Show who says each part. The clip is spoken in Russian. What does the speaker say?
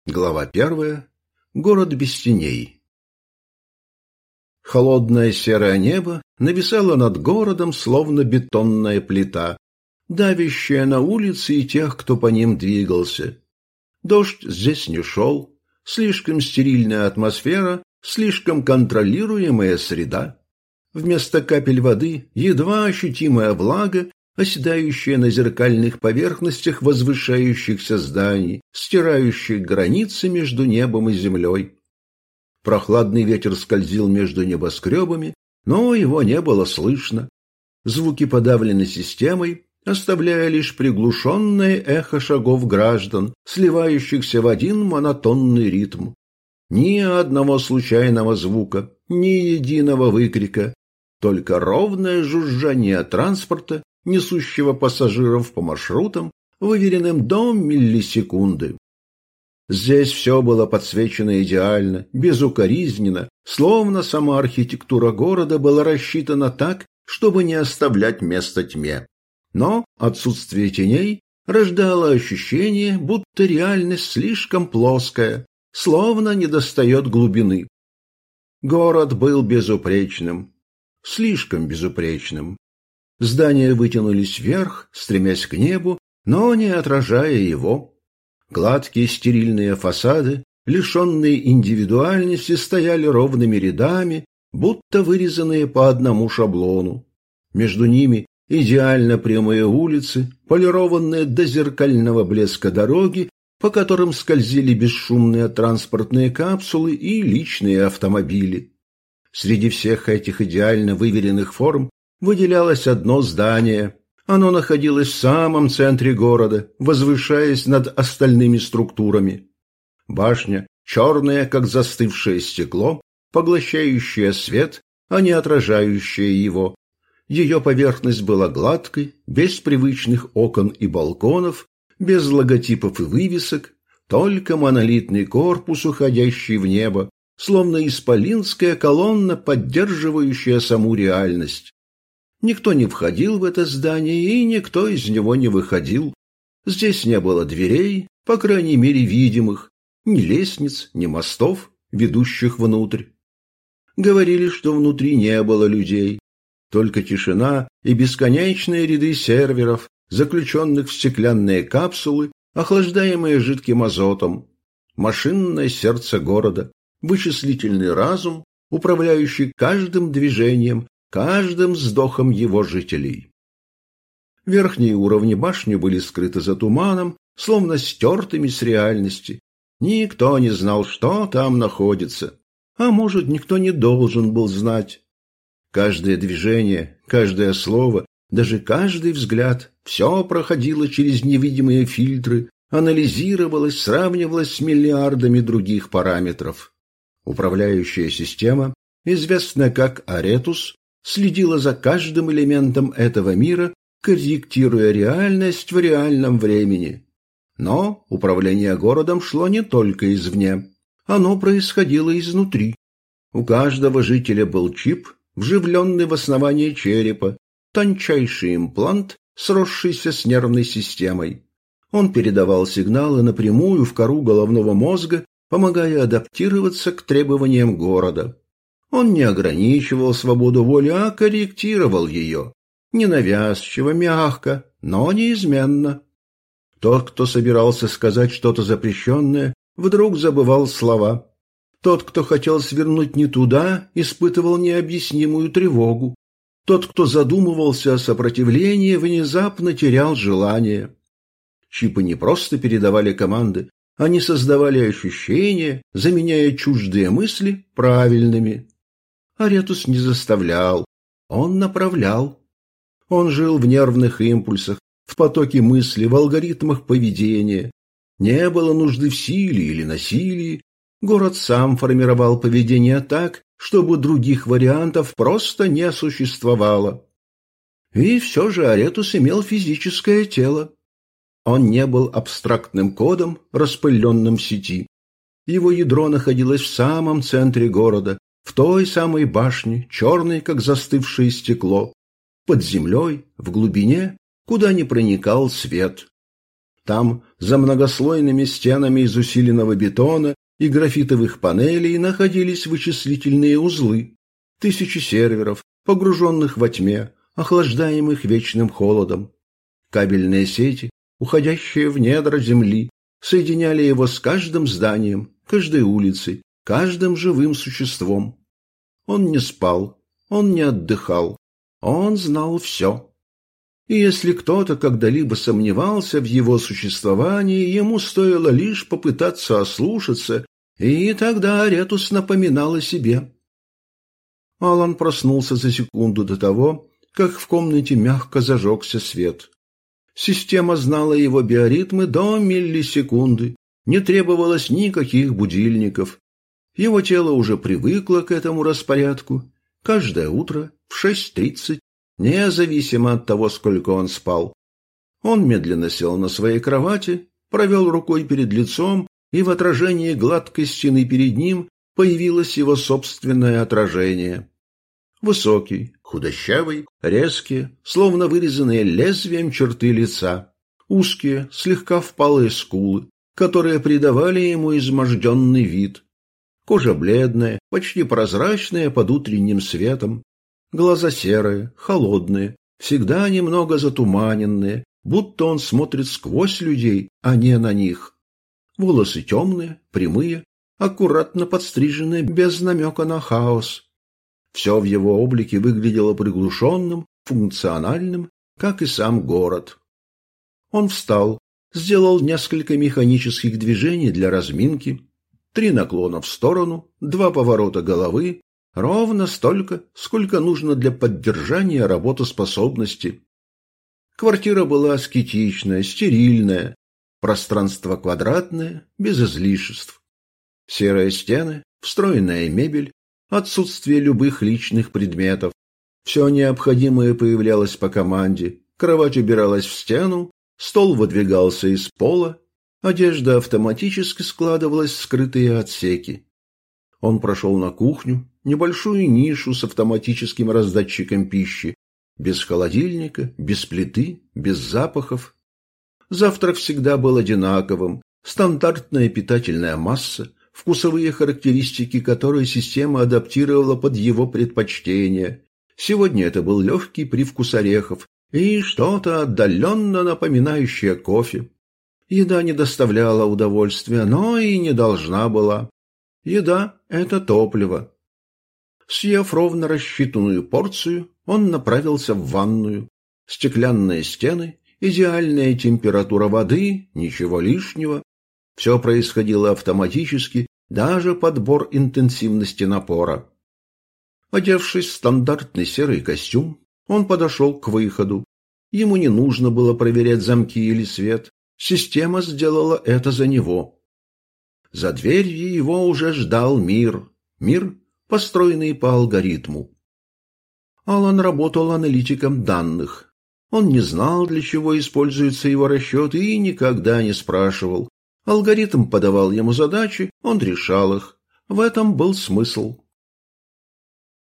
Speaker 1: Глава 1. Город без теней. Холодное серое небо нависало над городом, словно бетонная плита, давящая на улицы и тех, кто по ним двигался. Дождь здесь не шел, слишком стерильная атмосфера, слишком контролируемая среда. Вместо капель воды едва ощутимая влага, оседающая на зеркальных поверхностях возвышающихся зданий, стирающих границы между небом и землей. Прохладный ветер скользил между небоскребами, но его не было слышно. Звуки подавлены системой, оставляя лишь приглушенное эхо шагов граждан, сливающихся в один монотонный ритм. Ни одного случайного звука, ни единого выкрика, только ровное жужжание транспорта, несущего пассажиров по маршрутам, выверенным до миллисекунды. Здесь все было подсвечено идеально, безукоризненно, словно сама архитектура города была рассчитана так, чтобы не оставлять места тьме. Но отсутствие теней рождало ощущение, будто реальность слишком плоская, словно недостает глубины. Город был безупречным, слишком безупречным. Здания вытянулись вверх, стремясь к небу, но не отражая его. Гладкие стерильные фасады, лишенные индивидуальности, стояли ровными рядами, будто вырезанные по одному шаблону. Между ними идеально прямые улицы, полированные до зеркального блеска дороги, по которым скользили бесшумные транспортные капсулы и личные автомобили. Среди всех этих идеально выверенных форм выделялось одно здание. Оно находилось в самом центре города, возвышаясь над остальными структурами. Башня, черная, как застывшее стекло, поглощающая свет, а не отражающая его. Ее поверхность была гладкой, без привычных окон и балконов, без логотипов и вывесок, только монолитный корпус, уходящий в небо, словно исполинская колонна, поддерживающая саму реальность. Никто не входил в это здание, и никто из него не выходил. Здесь не было дверей, по крайней мере видимых, ни лестниц, ни мостов, ведущих внутрь. Говорили, что внутри не было людей, только тишина и бесконечные ряды серверов, заключенных в стеклянные капсулы, охлаждаемые жидким азотом, машинное сердце города, вычислительный разум, управляющий каждым движением, каждым вздохом его жителей. Верхние уровни башни были скрыты за туманом, словно стертыми с реальности. Никто не знал, что там находится, а может, никто не должен был знать. Каждое движение, каждое слово, даже каждый взгляд — все проходило через невидимые фильтры, анализировалось, сравнивалось с миллиардами других параметров. Управляющая система, известная как Аретус, следила за каждым элементом этого мира, корректируя реальность в реальном времени. Но управление городом шло не только извне. Оно происходило изнутри. У каждого жителя был чип, вживленный в основание черепа, тончайший имплант, сросшийся с нервной системой. Он передавал сигналы напрямую в кору головного мозга, помогая адаптироваться к требованиям города. Он не ограничивал свободу воли, а корректировал ее. Ненавязчиво, мягко, но неизменно. Тот, кто собирался сказать что-то запрещенное, вдруг забывал слова. Тот, кто хотел свернуть не туда, испытывал необъяснимую тревогу. Тот, кто задумывался о сопротивлении, внезапно терял желание. Чипы не просто передавали команды, они создавали ощущения, заменяя чуждые мысли правильными. Аретус не заставлял, он направлял. Он жил в нервных импульсах, в потоке мысли, в алгоритмах поведения. Не было нужды в силе или насилии. Город сам формировал поведение так, чтобы других вариантов просто не существовало. И все же Аретус имел физическое тело. Он не был абстрактным кодом, распыленным в сети. Его ядро находилось в самом центре города, в той самой башне, черной, как застывшее стекло, под землей, в глубине, куда не проникал свет. Там, за многослойными стенами из усиленного бетона и графитовых панелей, находились вычислительные узлы, тысячи серверов, погруженных во тьме, охлаждаемых вечным холодом. Кабельные сети, уходящие в недра земли, соединяли его с каждым зданием, каждой улицей, каждым живым существом. Он не спал, он не отдыхал, он знал все. И если кто-то когда-либо сомневался в его существовании, ему стоило лишь попытаться ослушаться, и тогда Аретус напоминал о себе. Алан проснулся за секунду до того, как в комнате мягко зажегся свет. Система знала его биоритмы до миллисекунды, не требовалось никаких будильников. Его тело уже привыкло к этому распорядку. Каждое утро в 6:30, независимо от того, сколько он спал. Он медленно сел на своей кровати, провел рукой перед лицом, и в отражении гладкой стены перед ним появилось его собственное отражение. Высокий, худощавый, резкие, словно вырезанные лезвием черты лица, узкие, слегка впалые скулы, которые придавали ему изможденный вид. Кожа бледная, почти прозрачная под утренним светом, глаза серые, холодные, всегда немного затуманенные, будто он смотрит сквозь людей, а не на них. Волосы темные, прямые, аккуратно подстриженные, без намека на хаос. Все в его облике выглядело приглушенным, функциональным, как и сам город. Он встал, сделал несколько механических движений для разминки, 3 наклона в сторону, 2 поворота головы, ровно столько, сколько нужно для поддержания работоспособности. Квартира была аскетичная, стерильная, пространство квадратное, без излишеств. Серые стены, встроенная мебель, отсутствие любых личных предметов. Все необходимое появлялось по команде. Кровать убиралась в стену, стол выдвигался из пола, одежда автоматически складывалась в скрытые отсеки. Он прошел на кухню, небольшую нишу с автоматическим раздатчиком пищи, без холодильника, без плиты, без запахов. Завтрак всегда был одинаковым, стандартная питательная масса, вкусовые характеристики которой система адаптировала под его предпочтения. Сегодня это был легкий привкус орехов и что-то отдаленно напоминающее кофе. Еда не доставляла удовольствия, но и не должна была. Еда – это топливо. Съев ровно рассчитанную порцию, он направился в ванную. Стеклянные стены, идеальная температура воды, ничего лишнего. Все происходило автоматически, даже подбор интенсивности напора. Одевшись в стандартный серый костюм, он подошел к выходу. Ему не нужно было проверять замки или свет. Система сделала это за него. За дверью его уже ждал мир. Мир, построенный по алгоритму. Алан работал аналитиком данных. Он не знал, для чего используются его расчеты, и никогда не спрашивал. Алгоритм подавал ему задачи, он решал их. В этом был смысл.